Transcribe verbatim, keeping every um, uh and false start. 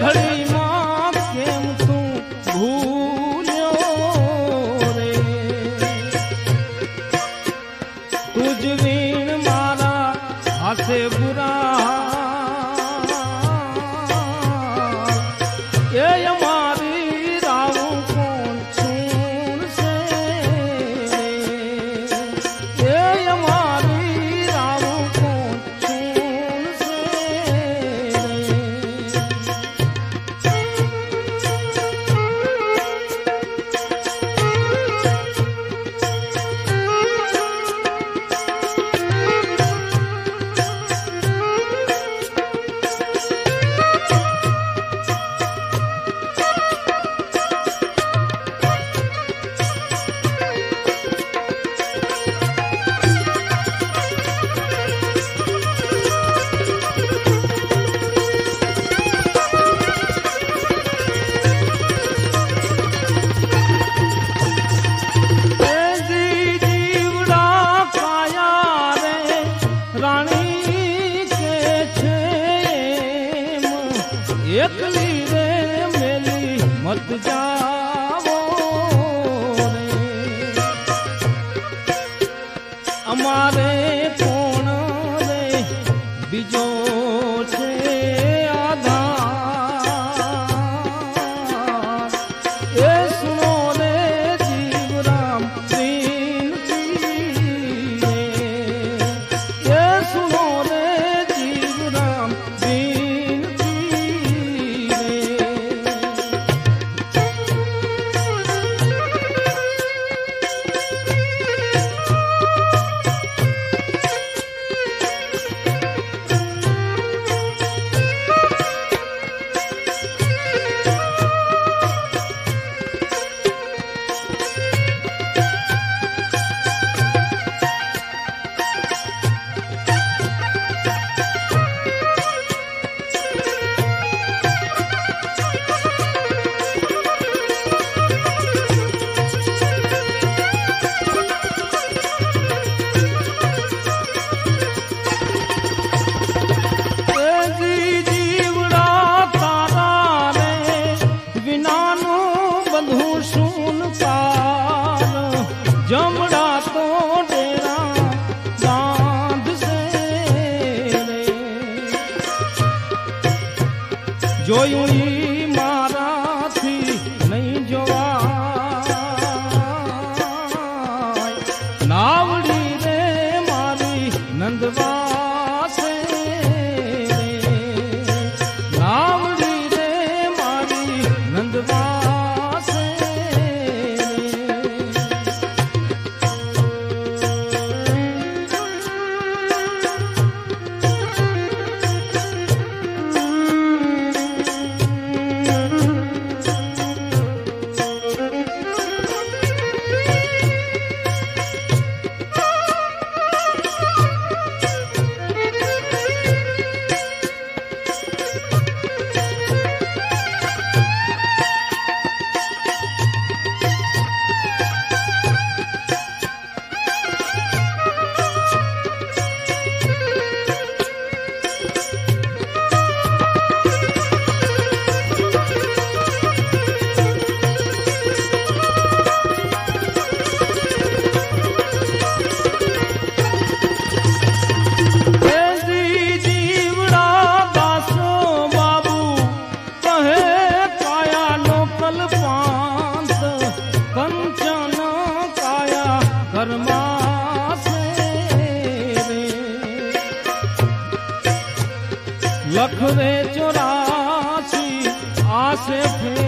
घड़ी मां केम तू भूल्यो रे तुझ वीण मारा हाथे बुरा ये हमारी रावू कौन सुन से ये हमारी रावू कौन सुन से एकली रे मेली मत जावो रे अमारे कोण रे बीजो छे आधार ए सुनो रे जीवराम प्रीन रे ए सुनो रे जीवराम प्रीन जमड़ा तो डेरा बांध से रे जोयूं ही मारा थी नहीं जोवा नावड़ी रे मारी नंदवा से रे नावड़ी रे मारी नंदवा लख रे चौरासी आसे